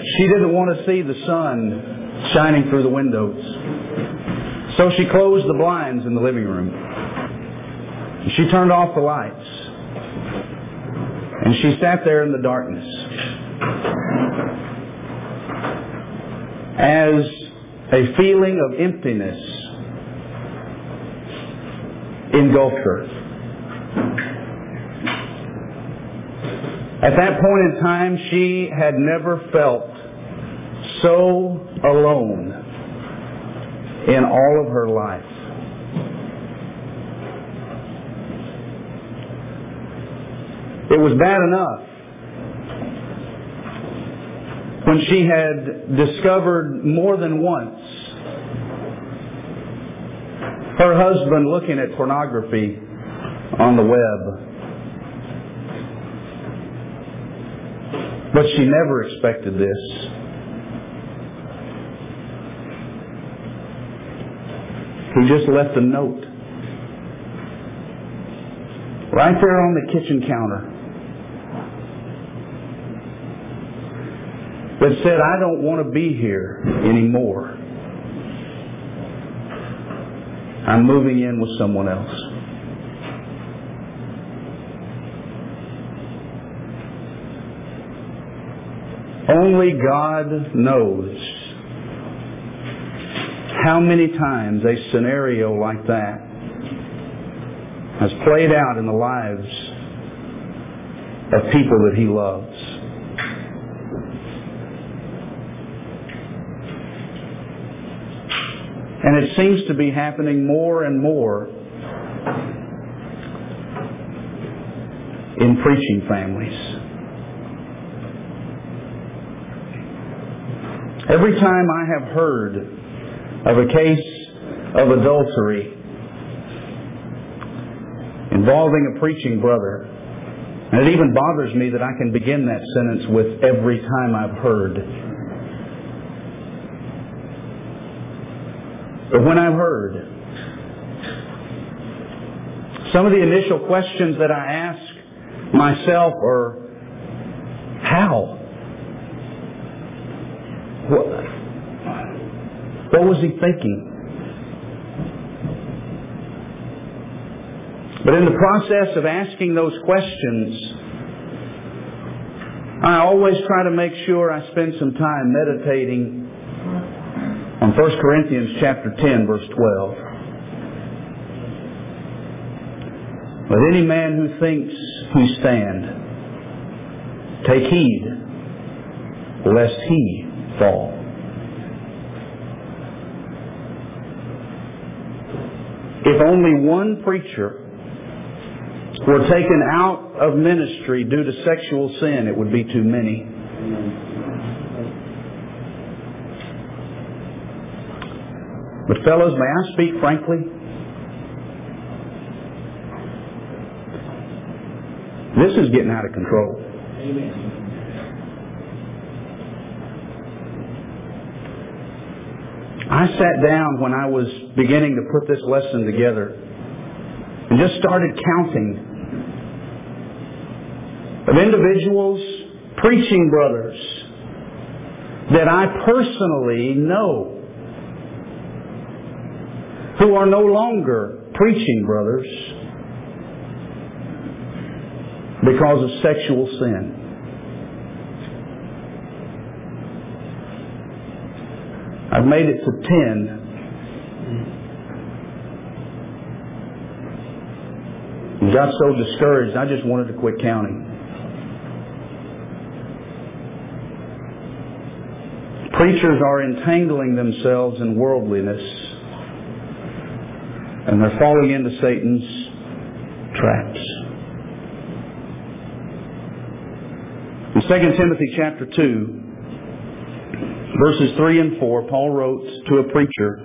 She didn't want to see the sun shining through the windows. So she closed the blinds in the living room. She turned off the lights. And she sat there in the darkness as a feeling of emptiness engulfed her. At that point in time, she had never felt so alone in all of her life. It was bad enough when she had discovered more than once her husband looking at pornography on the web. But she never expected this. He just left a note right there on the kitchen counter that said, "I don't want to be here anymore. I'm moving in with someone else." Only God knows how many times a scenario like that has played out in the lives of people that He loves. And it seems to be happening more and more in preaching families. Every time I have heard of a case of adultery involving a preaching brother, and it even bothers me that I can begin that sentence with "every time I've heard." But when I've heard, some of the initial questions that I ask myself are, how? What was he thinking? But in the process of asking those questions, I always try to make sure I spend some time meditating on 1 Corinthians chapter 10, verse 12. Let any man who thinks he stand take heed lest he fall. If only one preacher were taken out of ministry due to sexual sin, it would be too many. But fellows, may I speak frankly? This is getting out of control. Amen. I sat down when I was beginning to put this lesson together and just started counting of individuals, preaching brothers, that I personally know who are no longer preaching brothers because of sexual sin. I've made it to 10. And got so discouraged, I just wanted to quit counting. Preachers are entangling themselves in worldliness, and they're falling into Satan's traps. In 2 Timothy chapter 2, verses 3 and 4, Paul wrote to a preacher,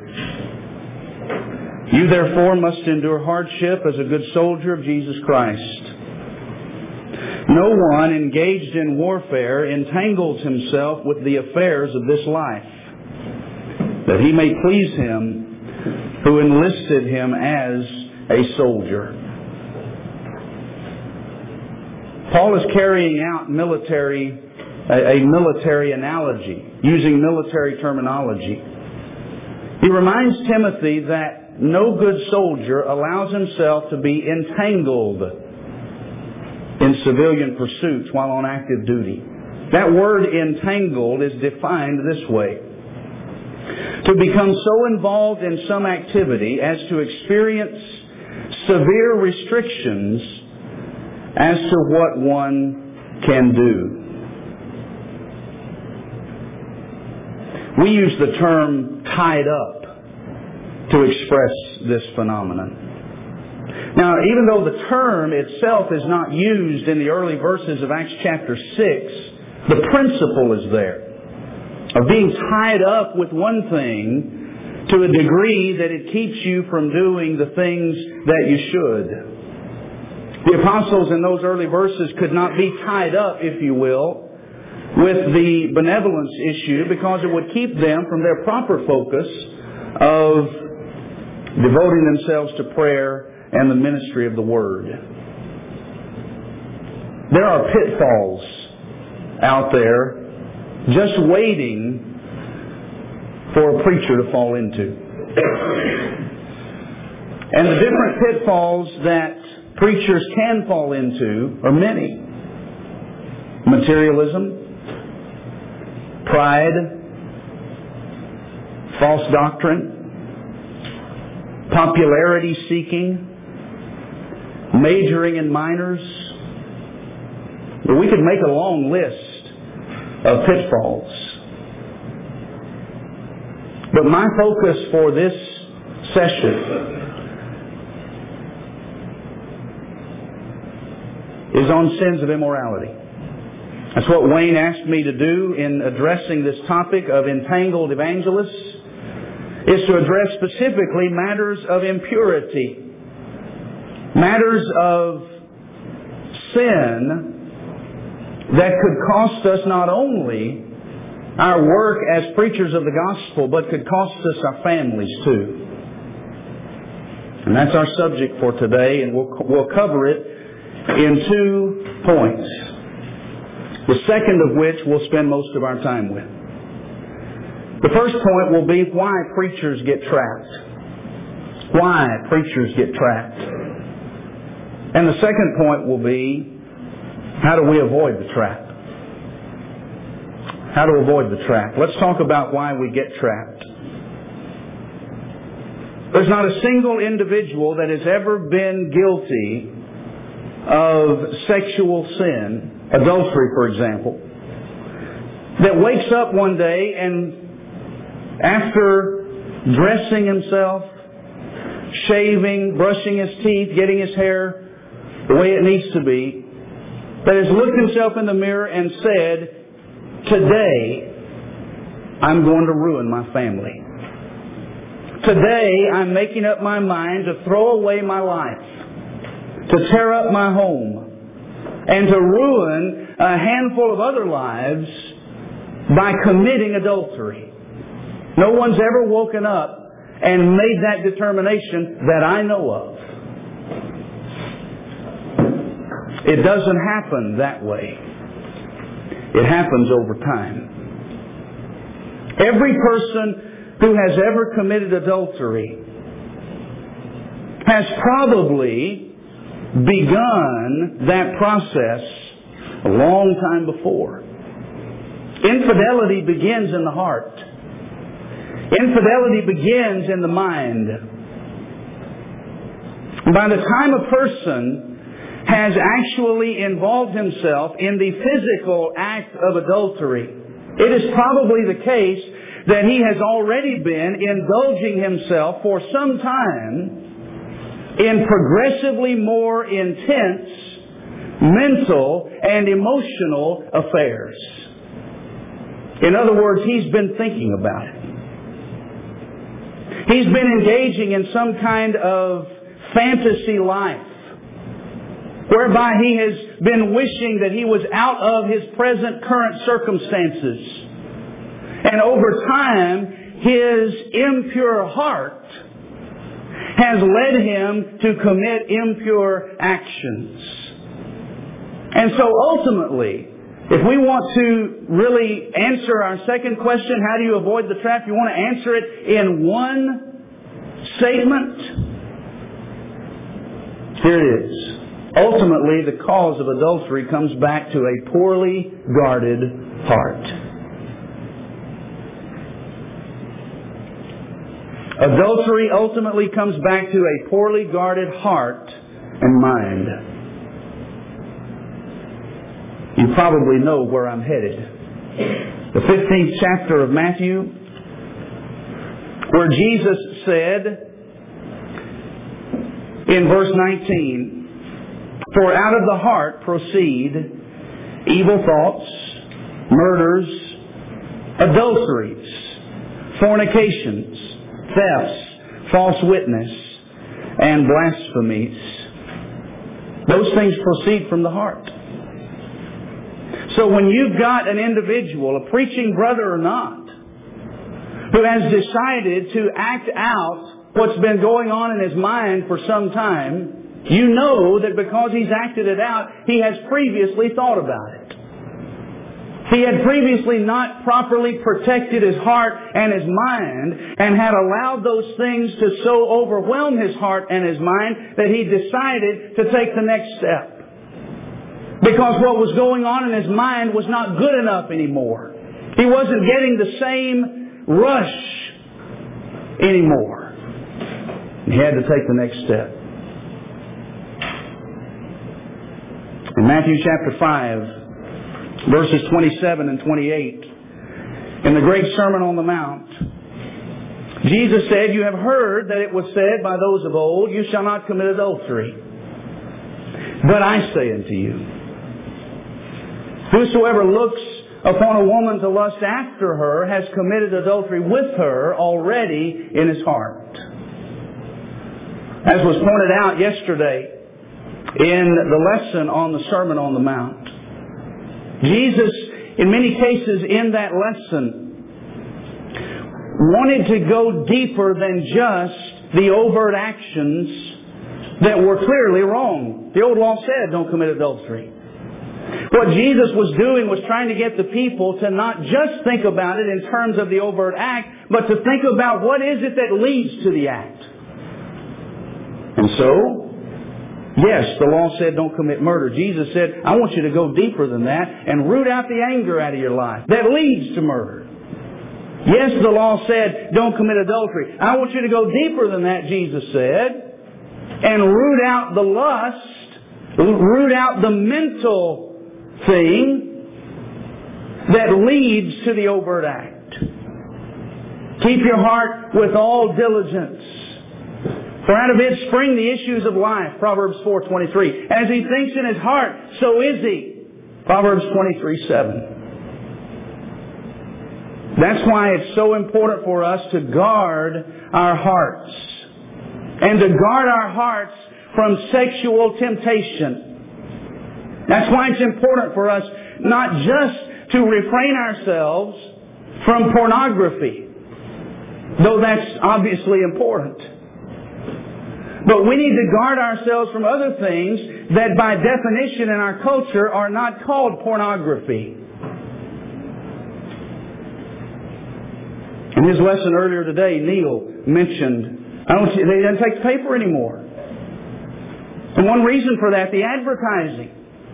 "You therefore must endure hardship as a good soldier of Jesus Christ. No one engaged in warfare entangles himself with the affairs of this life, that he may please him who enlisted him as a soldier." Paul is carrying out military a military analogy, using military terminology. He reminds Timothy that no good soldier allows himself to be entangled in civilian pursuits while on active duty. That word entangled is defined this way: to become so involved in some activity as to experience severe restrictions as to what one can do. We use the term tied up to express this phenomenon. Now, even though the term itself is not used in the early verses of Acts chapter 6, the principle is there of being tied up with one thing to a degree that it keeps you from doing the things that you should. The apostles in those early verses could not be tied up, if you will, with the benevolence issue, because it would keep them from their proper focus of devoting themselves to prayer and the ministry of the Word. There are pitfalls out there just waiting for a preacher to fall into. And the different pitfalls that preachers can fall into are many. Materialism, pride, false doctrine, popularity seeking, majoring in minors. We could make a long list of pitfalls. But my focus for this session is on sins of immorality. That's what Wayne asked me to do in addressing this topic of entangled evangelists, is to address specifically matters of impurity, matters of sin that could cost us not only our work as preachers of the gospel, but could cost us our families too. And that's our subject for today, and we'll cover it in 2 points. The second of which we'll spend most of our time with. The first point will be why preachers get trapped. Why preachers get trapped. And the second point will be, how do we avoid the trap? How to avoid the trap. Let's talk about why we get trapped. There's not a single individual that has ever been guilty of sexual sin, adultery for example, that wakes up one day and after dressing himself, shaving, brushing his teeth, getting his hair the way it needs to be, that has looked himself in the mirror and said, today I'm going to ruin my family. Today I'm making up my mind to throw away my life, to tear up my home, and to ruin a handful of other lives by committing adultery. No one's ever woken up and made that determination that I know of. It doesn't happen that way. It happens over time. Every person who has ever committed adultery has probably begun that process a long time before. Infidelity begins in the heart. Infidelity begins in the mind. By the time a person has actually involved himself in the physical act of adultery, it is probably the case that he has already been indulging himself for some time in progressively more intense mental and emotional affairs. In other words, he's been thinking about it. He's been engaging in some kind of fantasy life, whereby he has been wishing that he was out of his present current circumstances. And over time, his impure heart has led him to commit impure actions. And so ultimately, If we want to really answer our second question, how do you avoid the trap? You want to answer it in one statement? Here it is. Ultimately, the cause of adultery comes back to a poorly guarded heart. Adultery ultimately comes back to a poorly guarded heart and mind. You probably know where I'm headed. The 15th chapter of Matthew, where Jesus said in verse 19, "For out of the heart proceed evil thoughts, murders, adulteries, fornications, thefts, false witness, and blasphemies." Those things proceed from the heart. So when you've got an individual, a preaching brother or not, who has decided to act out what's been going on in his mind for some time, you know that because he's acted it out, he has previously thought about it. He had previously not properly protected his heart and his mind and had allowed those things to so overwhelm his heart and his mind that he decided to take the next step. Because what was going on in his mind was not good enough anymore. He wasn't getting the same rush anymore. He had to take the next step. In Matthew chapter 5, verses 27 and 28, in the great Sermon on the Mount, Jesus said, "You have heard that it was said by those of old, 'You shall not commit adultery.' But I say unto you, whosoever looks upon a woman to lust after her has committed adultery with her already in his heart." As was pointed out yesterday in the lesson on the Sermon on the Mount, Jesus, in many cases in that lesson, wanted to go deeper than just the overt actions that were clearly wrong. The old law said, "Don't commit adultery." What Jesus was doing was trying to get the people to not just think about it in terms of the overt act, but to think about what is it that leads to the act. And so, yes, the law said don't commit murder. Jesus said, I want you to go deeper than that and root out the anger out of your life that leads to murder. Yes, the law said don't commit adultery. I want you to go deeper than that, Jesus said, and root out the lust, root out the mental thing that leads to the overt act. Keep your heart with all diligence, for out of it spring the issues of life. Proverbs 4:23. As he thinks in his heart, so is he. Proverbs 23:7. That's why it's so important for us to guard our hearts. And to guard our hearts from sexual temptation. That's why it's important for us not just to refrain ourselves from pornography, though that's obviously important. But we need to guard ourselves from other things that by definition in our culture are not called pornography. In his lesson earlier today, Neil mentioned, they didn't take the paper anymore. And one reason for that, the advertising.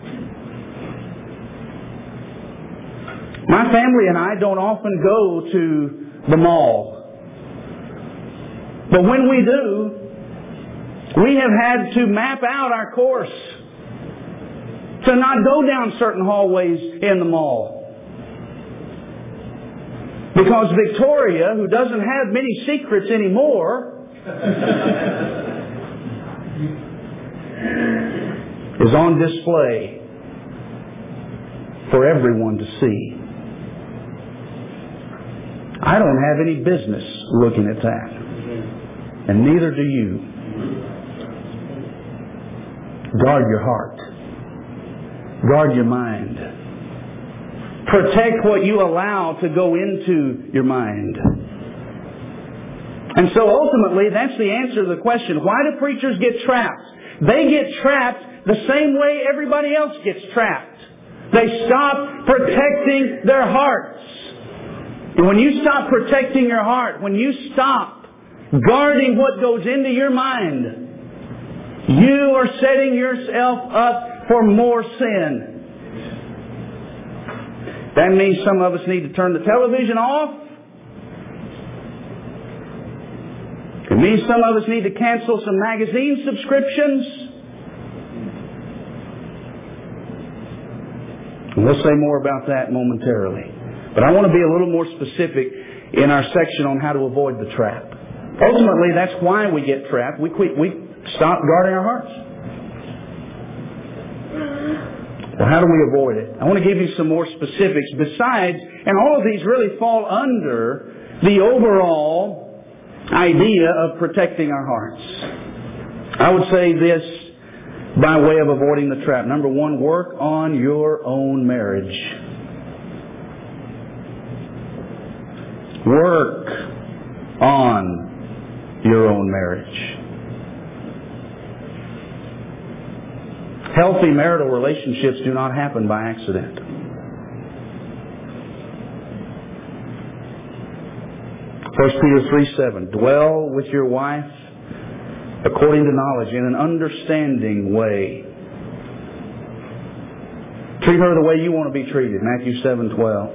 My family and I don't often go to the mall. But when we do, we have had to map out our course to not go down certain hallways in the mall. Because Victoria, who doesn't have many secrets anymore, is on display for everyone to see. I don't have any business looking at that. And neither do you. Guard your heart. Guard your mind. Protect what you allow to go into your mind. And so ultimately, that's the answer to the question. Why do preachers get trapped? They get trapped the same way everybody else gets trapped. They stop protecting their hearts. And when you stop protecting your heart, when you stop guarding what goes into your mind, you are setting yourself up for more sin. That means some of us need to turn the television off. It means some of us need to cancel some magazine subscriptions. And we'll say more about that momentarily. But I want to be a little more specific in our section on how to avoid the trap. Ultimately, that's why we get trapped. We stop guarding our hearts. Well, how do we avoid it? I want to give you some more specifics besides, and all of these really fall under the overall idea of protecting our hearts. I would say this by way of avoiding the trap. Number one, work on your own marriage. Work on your own marriage. Healthy marital relationships do not happen by accident. 1 Peter 3:7. Dwell with your wife according to knowledge in an understanding way. Treat her the way you want to be treated. Matthew 7:12.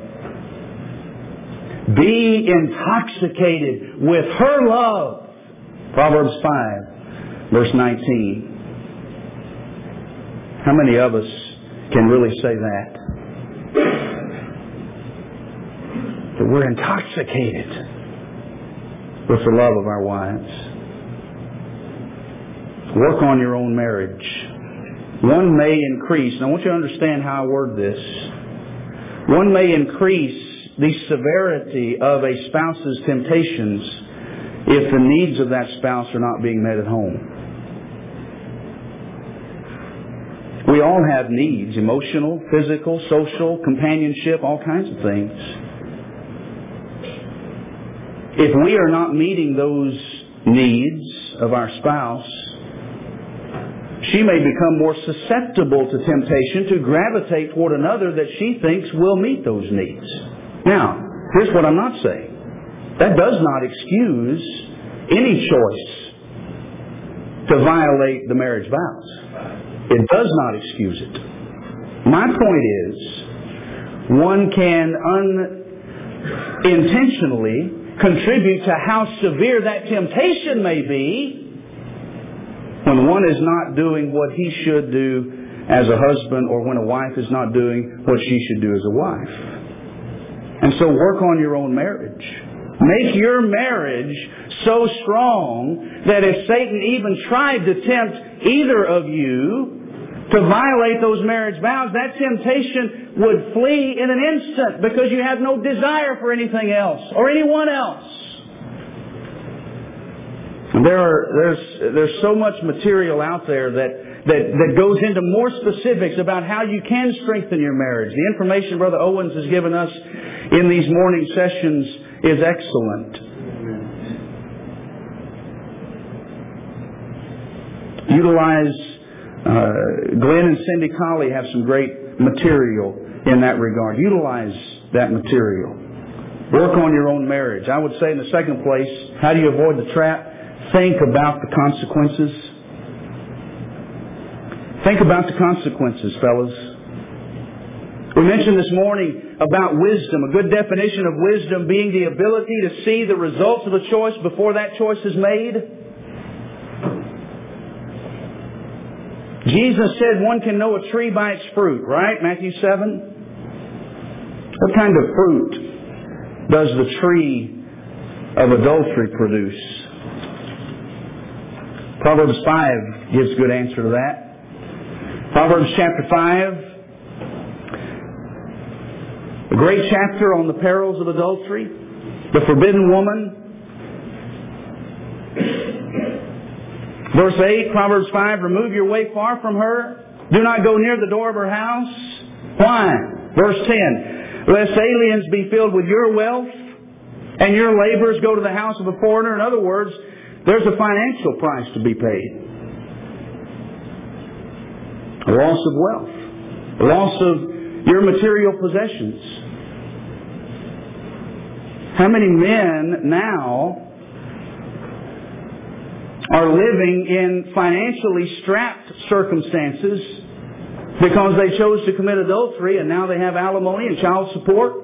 Be intoxicated with her love. Proverbs 5, verse 19. How many of us can really say that? That we're intoxicated with the love of our wives. Work on your own marriage. One may increase, and I want you to understand how I word this. One may increase the severity of a spouse's temptations if the needs of that spouse are not being met at home. We all have needs, emotional, physical, social, companionship, all kinds of things. If we are not meeting those needs of our spouse, she may become more susceptible to temptation to gravitate toward another that she thinks will meet those needs. Now, here's what I'm not saying. That does not excuse any choice to violate the marriage vows. It does not excuse it. My point is, one can unintentionally contribute to how severe that temptation may be when one is not doing what he should do as a husband, or when a wife is not doing what she should do as a wife. And so work on your own marriage. Make your marriage so strong that if Satan even tried to tempt either of you to violate those marriage vows, that temptation would flee in an instant because you have no desire for anything else or anyone else. There's so much material out there that goes into more specifics about how you can strengthen your marriage. The information Brother Owens has given us in these morning sessions is excellent. Utilize Glenn and Cindy Colley have some great material in that regard. Utilize that material. Work on your own marriage. I would say in the second place, how do you avoid the trap? Think about the consequences. Think about the consequences, fellas. We mentioned this morning about wisdom. A good definition of wisdom being the ability to see the results of a choice before that choice is made. Jesus said one can know a tree by its fruit, right? Matthew 7. What kind of fruit does the tree of adultery produce? Proverbs 5 gives a good answer to that. Proverbs chapter 5, a great chapter on the perils of adultery, the forbidden woman. Verse 8, Proverbs 5, remove your way far from her. Do not go near the door of her house. Why? Verse 10, lest aliens be filled with your wealth and your labors go to the house of a foreigner. In other words, there's a financial price to be paid. A loss of wealth. A loss of your material possessions. How many men now are living in financially strapped circumstances because they chose to commit adultery and now they have alimony and child support?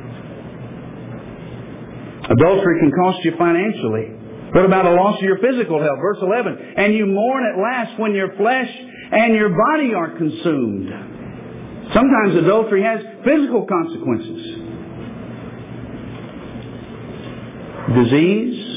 Adultery can cost you financially. What about a loss of your physical health? Verse 11, and you mourn at last when your flesh and your body are consumed. Sometimes adultery has physical consequences. Disease.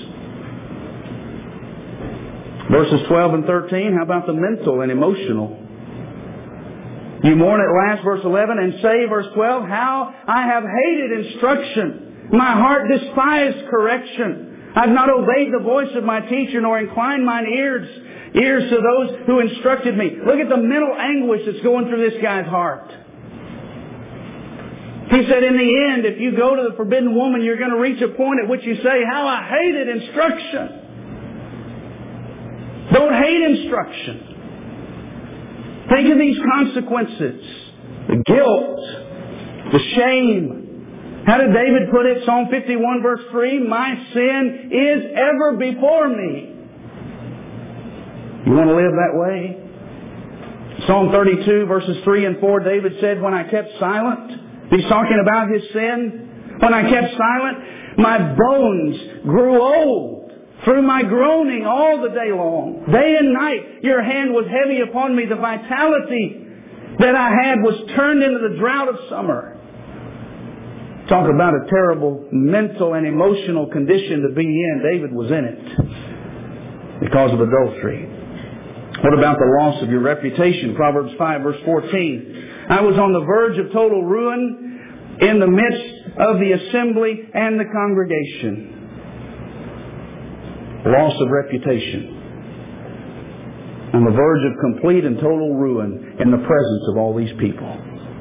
Verses 12 and 13, how about the mental and emotional? You mourn at last, verse 11, and say, verse 12, how I have hated instruction. My heart despised correction. I've not obeyed the voice of my teacher, nor inclined mine ears to those who instructed me. Look at the mental anguish that's going through this guy's heart. He said, in the end, if you go to the forbidden woman, you're going to reach a point at which you say, how I hated instruction. Don't hate instruction. Think of these consequences. The guilt. The shame. How did David put it? Psalm 51 verse 3, my sin is ever before me. You want to live that way? Psalm 32 verses 3 and 4, David said, when I kept silent, he's talking about his sin. When I kept silent, my bones grew old through my groaning all the day long. Day and night, your hand was heavy upon me. The vitality that I had was turned into the drought of summer. Talk about a terrible mental and emotional condition to be in. David was in it because of adultery. What about the loss of your reputation? Proverbs 5 verse 14. I was on the verge of total ruin in the midst of the assembly and the congregation. Loss of reputation. On the verge of complete and total ruin in the presence of all these people.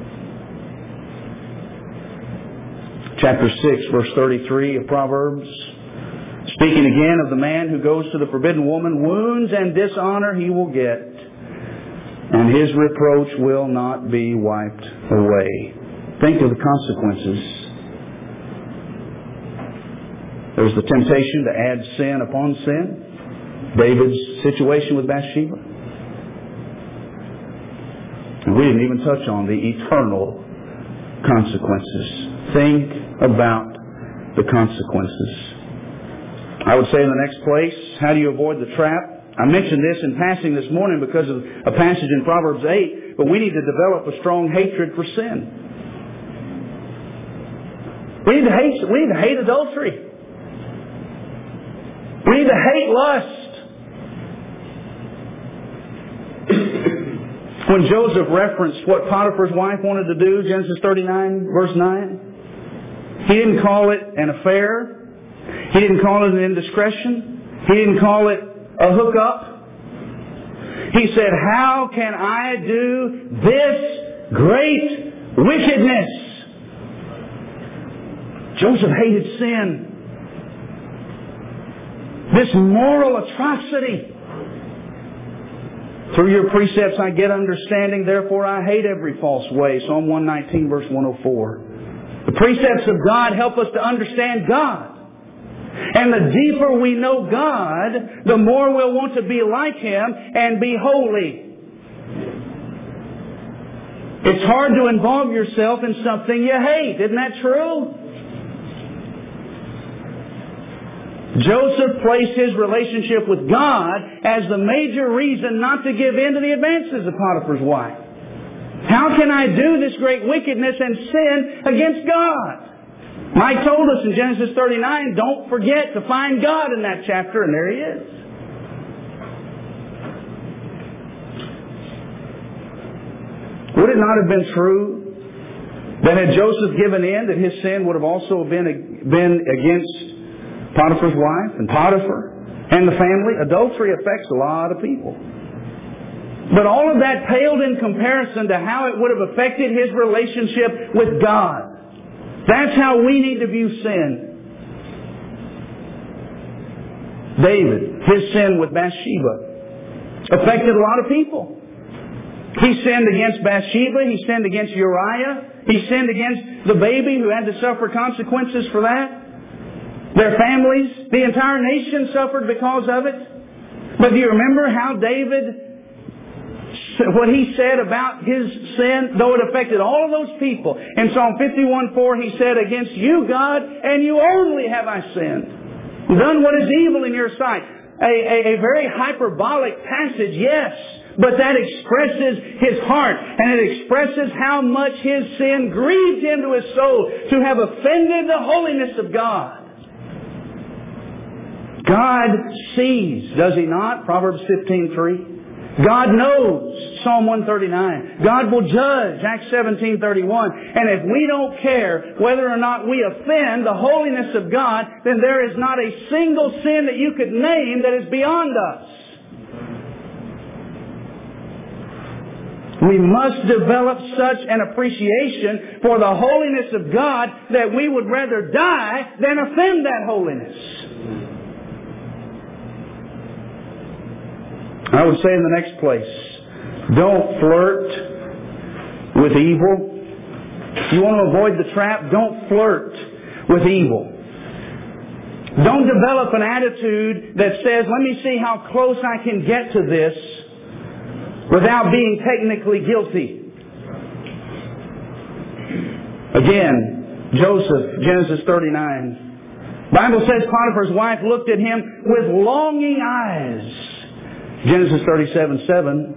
Chapter 6, verse 33 of Proverbs. Speaking again of the man who goes to the forbidden woman, wounds and dishonor he will get, and his reproach will not be wiped away. Think of the consequences. There's the temptation to add sin upon sin. David's situation with Bathsheba. And we didn't even touch on the eternal consequences. Think about the consequences. I would say in the next place, how do you avoid the trap? I mentioned this in passing this morning because of a passage in Proverbs 8, but we need to develop a strong hatred for sin. We need to hate adultery. We need to hate lust. When Joseph referenced what Potiphar's wife wanted to do, Genesis 39, verse 9, he didn't call it an affair. He didn't call it an indiscretion. He didn't call it a hookup. He said, how can I do this great wickedness? Joseph hated sin. This moral atrocity. Through your precepts I get understanding, therefore I hate every false way. Psalm 119 verse 104. The precepts of God help us to understand God. And the deeper we know God, the more we'll want to be like Him and be holy. It's hard to involve yourself in something you hate. Isn't that true? Joseph placed his relationship with God as the major reason not to give in to the advances of Potiphar's wife. How can I do this great wickedness and sin against God? Mike told us in Genesis 39, don't forget to find God in that chapter, and there He is. Would it not have been true that had Joseph given in, that his sin would have also been against Potiphar's wife and Potiphar and the family? Adultery affects a lot of people. But all of that paled in comparison to how it would have affected his relationship with God. That's how we need to view sin. David, his sin with Bathsheba, affected a lot of people. He sinned against Bathsheba. He sinned against Uriah. He sinned against the baby who had to suffer consequences for that. Their families, the entire nation suffered because of it. But do you remember how what he said about his sin, though it affected all of those people? In Psalm 51:4 he said, "Against you, God, and you only have I sinned, done what is evil in your sight." A very hyperbolic passage, yes, but that expresses his heart, and it expresses how much his sin grieved him to his soul to have offended the holiness of God. God sees, does He not? Proverbs 15:3. God knows, Psalm 139. God will judge, Acts 17:31. And if we don't care whether or not we offend the holiness of God, then there is not a single sin that you could name that is beyond us. We must develop such an appreciation for the holiness of God that we would rather die than offend that holiness. I would say in the next place, don't flirt with evil. If you want to avoid the trap, don't flirt with evil. Don't develop an attitude that says, let me see how close I can get to this without being technically guilty. Again, Joseph, Genesis 39. The Bible says Potiphar's wife looked at him with longing eyes. Genesis 37:7.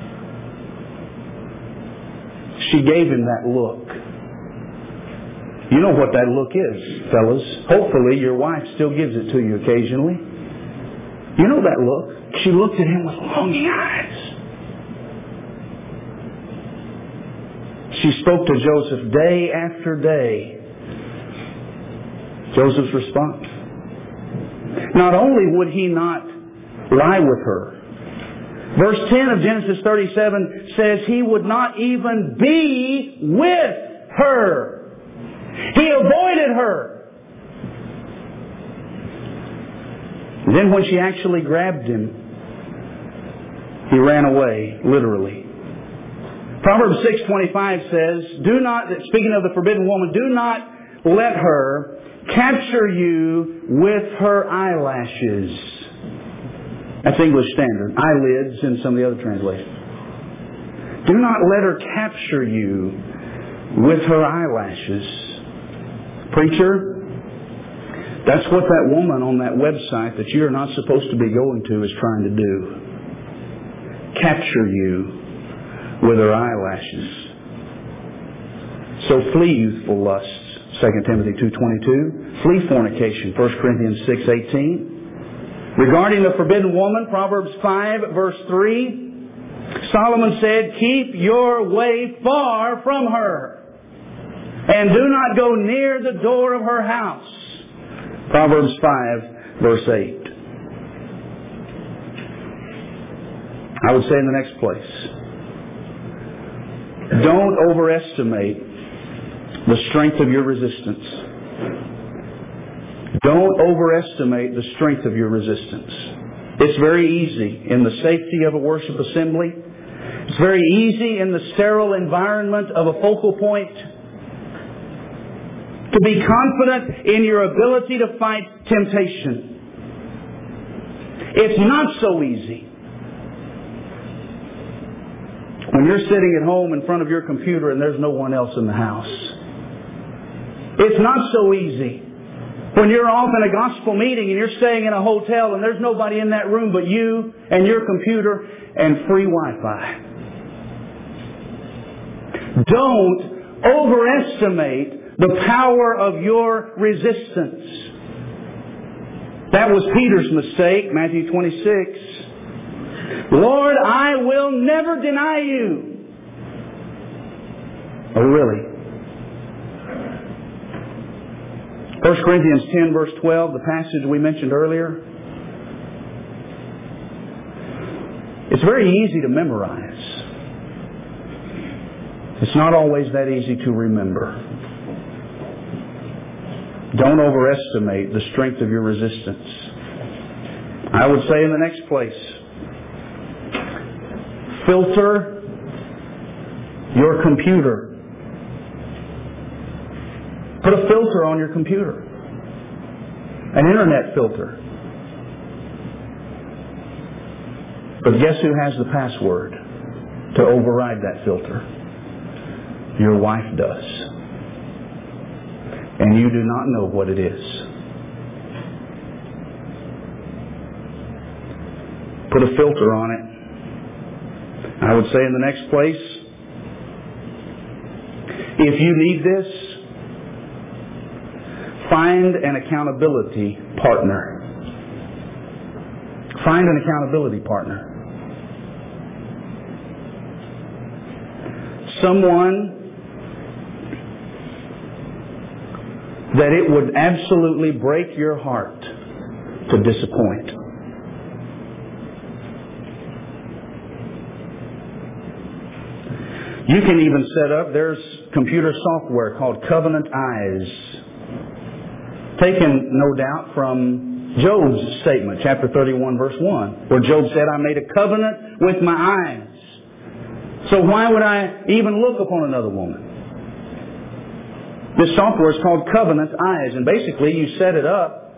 She gave him that look. You know what that look is, fellas. Hopefully your wife still gives it to you occasionally. You know that look. She looked at him with longing eyes. She spoke to Joseph day after day. Joseph's response. Not only would he not lie with her, verse 10 of Genesis 37 says he would not even be with her. He avoided her. And then when she actually grabbed him, he ran away, literally. Proverbs 6:25 says, "Do not," speaking of the forbidden woman, "do not let her capture you with her eyelashes." That's English Standard. Eyelids in some of the other translations. Do not let her capture you with her eyelashes. Preacher, that's what that woman on that website that you're not supposed to be going to is trying to do. Capture you with her eyelashes. So flee youthful lusts. 2 Timothy 2:22. Flee fornication. 1 Corinthians 6:18. Regarding the forbidden woman, Proverbs 5 verse 3, Solomon said, "Keep your way far from her, and do not go near the door of her house." Proverbs 5 verse 8. I would say in the next place, don't overestimate the strength of your resistance. Don't overestimate the strength of your resistance. It's very easy in the safety of a worship assembly. It's very easy in the sterile environment of a focal point to be confident in your ability to fight temptation. It's not so easy when you're sitting at home in front of your computer and there's no one else in the house. It's not so easy when you're off in a gospel meeting and you're staying in a hotel and there's nobody in that room but you and your computer and free Wi-Fi. Don't overestimate the power of your resistance. That was Peter's mistake, Matthew 26. "Lord, I will never deny you." Oh, really? 1 Corinthians 10 verse 12, the passage we mentioned earlier. It's very easy to memorize. It's not always that easy to remember. Don't overestimate the strength of your resistance. I would say in the next place, filter your computer. Put a filter on your computer. An internet filter. But guess who has the password to override that filter? Your wife does. And you do not know what it is. Put a filter on it. I would say in the next place, if you need this, find an accountability partner. Find an accountability partner. Someone that it would absolutely break your heart to disappoint. You can even set up, there's computer software called Covenant Eyes. Taken, no doubt, from Job's statement, chapter 31, verse 1, where Job said, I made a covenant with my eyes. So why would I even look upon another woman? This software is called Covenant Eyes, and basically you set it up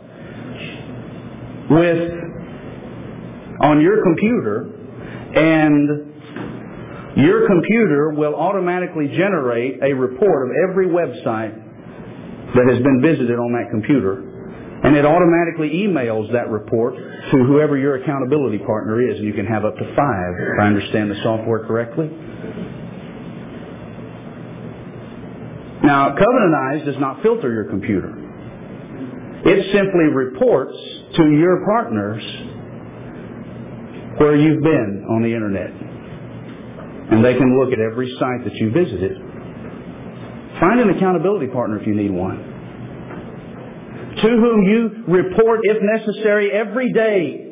on your computer, and your computer will automatically generate a report of every website that has been visited on that computer. And it automatically emails that report to whoever your accountability partner is. And you can have up to 5, if I understand the software correctly. Now, Covenant Eyes does not filter your computer. It simply reports to your partners where you've been on the internet. And they can look at every site that you visited. Find an accountability partner if you need one, to whom you report, if necessary, every day.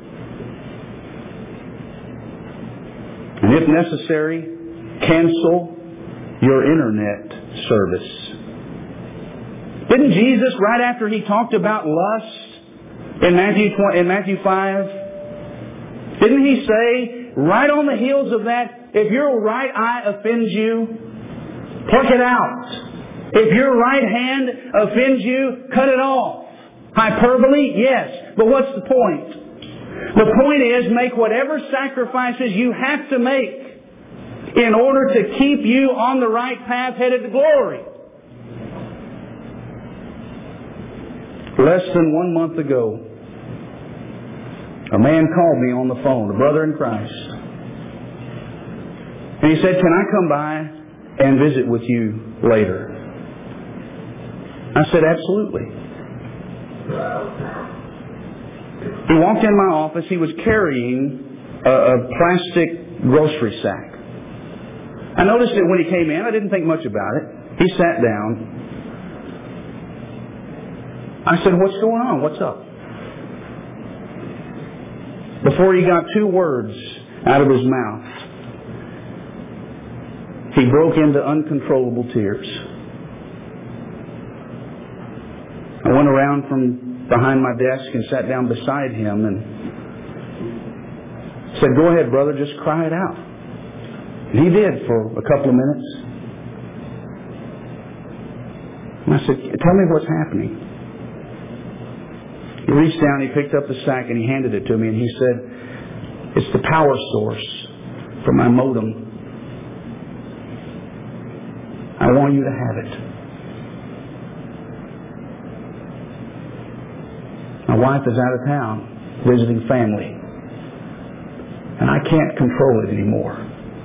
And if necessary, cancel your internet service. Didn't Jesus, right after He talked about lust in Matthew 5, didn't He say, right on the heels of that, if your right eye offends you, pluck it out. If your right hand offends you, cut it off. Hyperbole? Yes. But what's the point? The point is, make whatever sacrifices you have to make in order to keep you on the right path headed to glory. Less than 1 month ago, a man called me on the phone, a brother in Christ. And he said, can I come by and visit with you later? I said, absolutely. He walked in my office. He was carrying a plastic grocery sack. I noticed it when he came in. I didn't think much about it. He sat down. I said, what's going on? What's up? Before he got 2 words out of his mouth, he broke into uncontrollable tears. I went around from behind my desk and sat down beside him and said, go ahead, brother, just cry it out. And he did for a couple of minutes. And I said, tell me what's happening. He reached down, he picked up the sack, and he handed it to me, and he said, it's the power source for my modem. I want you to have it. My wife is out of town visiting family, and I can't control it anymore.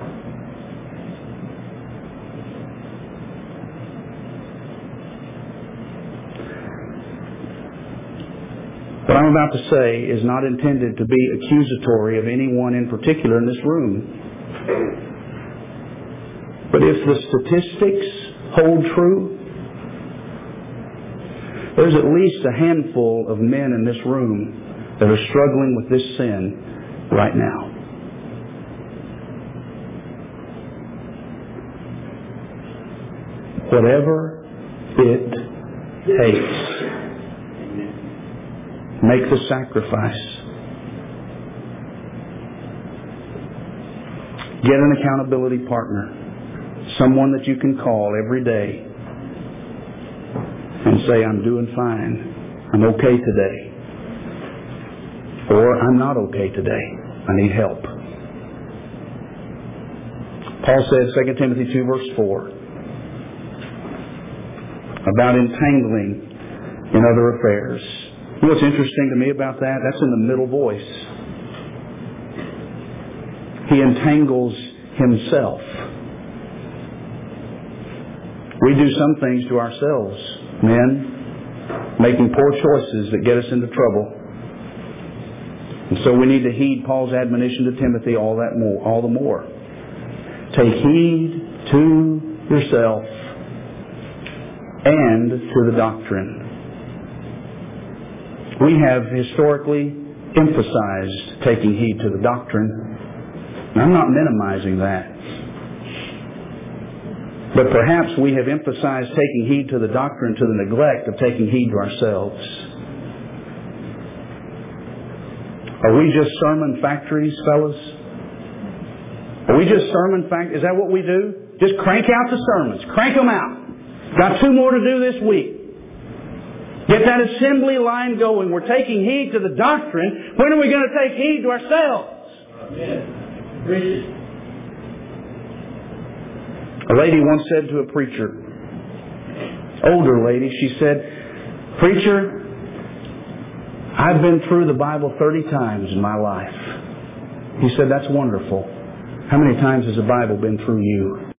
What I'm about to say is not intended to be accusatory of anyone in particular in this room. But if the statistics hold true, there's at least a handful of men in this room that are struggling with this sin right now. Whatever it takes, make the sacrifice. Get an accountability partner. Someone that you can call every day and say, I'm doing fine. I'm okay today. Or I'm not okay today. I need help. Paul said, 2 Timothy 2 verse 4, about entangling in other affairs. You know what's interesting to me about that? That's in the middle voice. He entangles himself. We do some things to ourselves, men, making poor choices that get us into trouble. And so we need to heed Paul's admonition to Timothy all the more. Take heed to yourself and to the doctrine. We have historically emphasized taking heed to the doctrine. And I'm not minimizing that. But perhaps we have emphasized taking heed to the doctrine to the neglect of taking heed to ourselves. Are we just sermon factories, fellas? Are we just sermon factories? Is that what we do? Just crank out the sermons. Crank them out. Got 2 more to do this week. Get that assembly line going. We're taking heed to the doctrine. When are we going to take heed to ourselves? Amen. A lady once said to a preacher, older lady, she said, "Preacher, I've been through the Bible 30 times in my life." He said, "That's wonderful. How many times has the Bible been through you?"